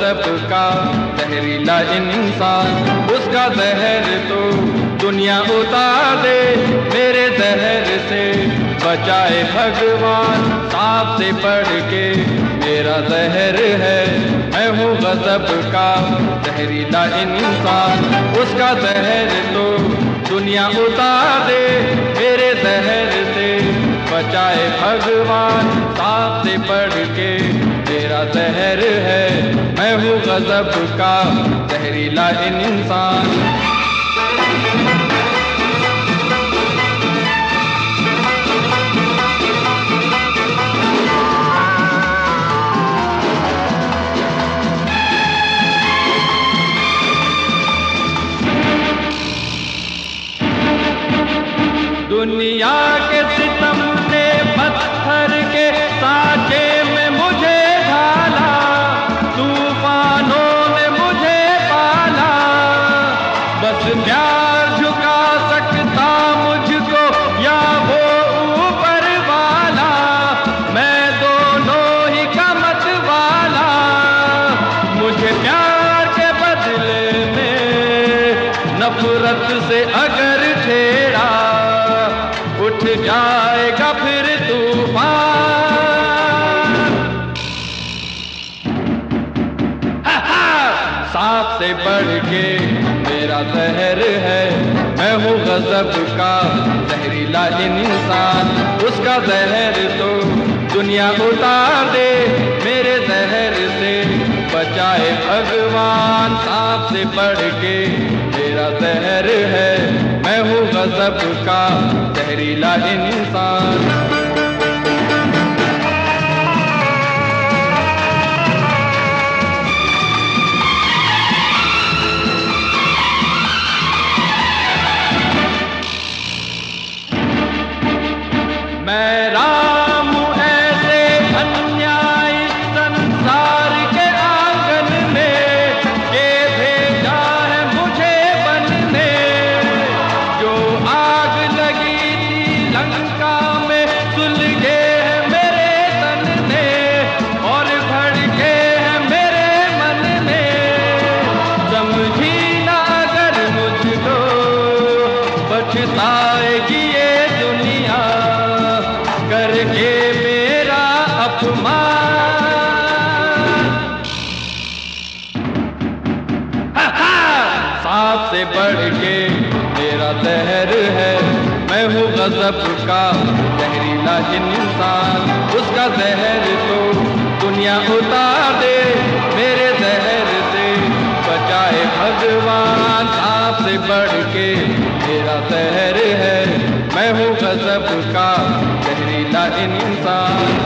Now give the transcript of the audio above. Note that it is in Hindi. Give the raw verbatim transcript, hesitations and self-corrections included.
गजब का जहरीला इंसान, उसका जहर तो दुनिया उतार दे, मेरे जहर से बचाए भगवान। सांप से बढ़ के मेरा जहर है, मैं हूँ गजब का जहरीला इंसान, उसका जहर तो दुनिया उतार दे, मेरे जहर से बचाए भगवान। सांप से बढ़ के मेरा जहर है, मैं हूँ गजब का जहरीला इंसान। दुनिया के सितम ने पत्थर के सांचे में मुझे ढाला, तूफानों ने मुझे पाला, बस प्यार झुका सकता मुझको या वो ऊपर वाला, मैं दोनों ही का मत वाला। मुझे प्यार के बदले में नफरत से अगर छेड़ा, उठ जाएगा फिर तूफान। सांप से बढ़ के मेरा जहर है, मैं हूँ गजब का जहरीला इंसान, उसका जहर तो दुनिया उतार दे, मेरे जहर से बचाए भगवान। सांप से बढ़ के मेरा जहर है, मैं हूँ गजब का जहरीला इंसान। मैं राम हूँ ऐसे अन्यायी संसार के आंगन में, के भेजा है मुझे बनने, जो आग लगी थी लंका में सुलगे है मेरे तन में, और भड़के है मेरे मन में। समझी ना अगर मुझको बचताएगी ये दुनिया, करके मेरा अपमान। सांप से बढ़ के मेरा जहर है, मैं हूँ गजब का जहरीला इंसान, उसका जहर तो दुनिया उतार दे, मेरे जहर से बचाए भगवान। सांप से बढ़ के मेरा जहर है, मैं हूँ गजब का जहरीला इंसान।